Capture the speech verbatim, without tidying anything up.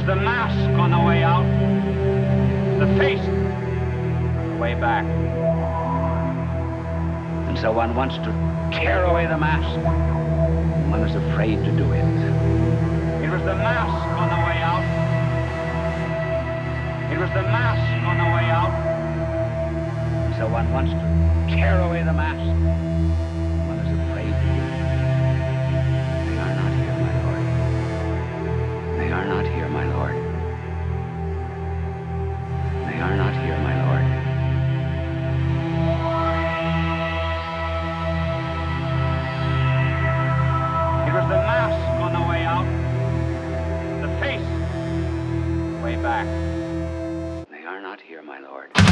the mask on the way out, the face on the way back. And so one wants to tear away the mask. One is afraid to do it. It was the mask on the way out. It was the mask on the way out. And so one wants to tear away the mask. One is afraid to do it. They are not here, my Lord. They are not here, my Lord. They are not here, my Lord. It was the mask on the way out, the face way back. They are not here, my Lord.